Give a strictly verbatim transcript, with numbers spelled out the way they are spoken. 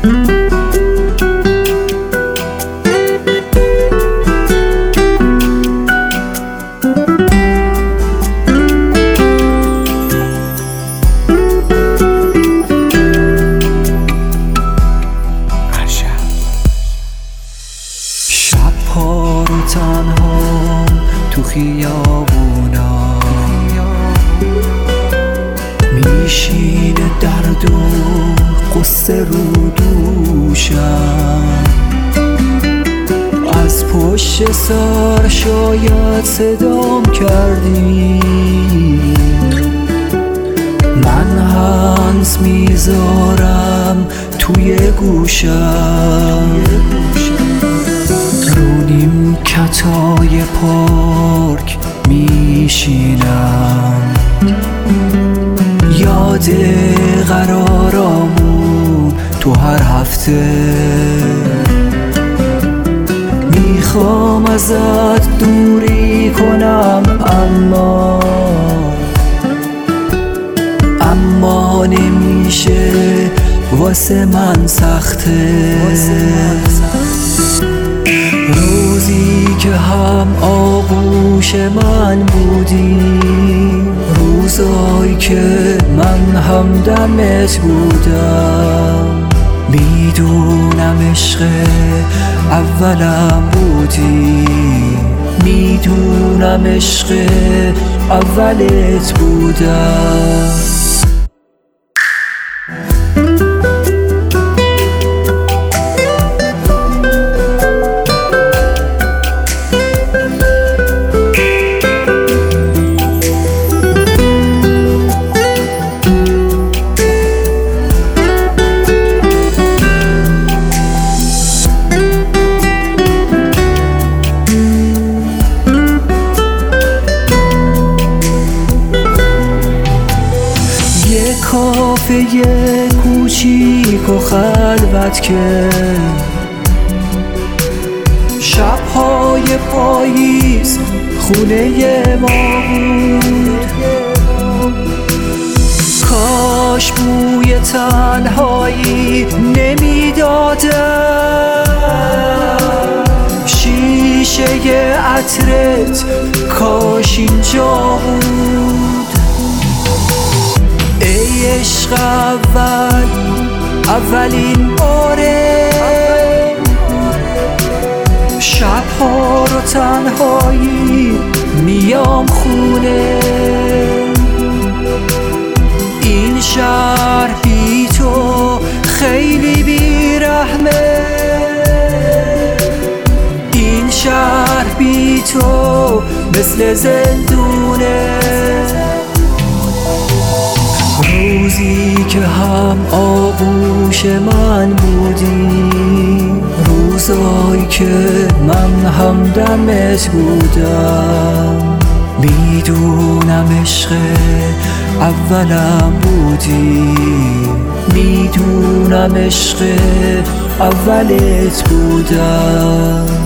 شب‌ها رو تنها تو خیابونا میشینه درد و قصه رو دوشم، از پشت سر شاید صدام کردی، من هنز میذارم توی گوشم، رو نیمکتای پارک میشینم، یاد قرارامون تو هر هفته، میخوام ازت دوری کنم اما اما نمیشه، واسه من سخته. روزی که هم آغوش من بودی، روزایی که من هم دمت بودم، میدونم عشق اولم بودی، میدونم عشق اولت بودم. کافه کوچیک و خلوت که شب‌های پاییز خونه ما بود، کاش بوی تنهایی نمیدادم، شیشه عطرت کاش اینجا بود. ای عشق اول، اولین باره، شب‌ها رو تنهایی میام خونه، این شهر بی تو خیلی بیرحمه، این شهر بی تو مثل زندونه. روزی که هم آغوش من بودی، روزایی که من هم دمت بودم، میدونم عشق اولم بودی، میدونم عشق اولت بودم.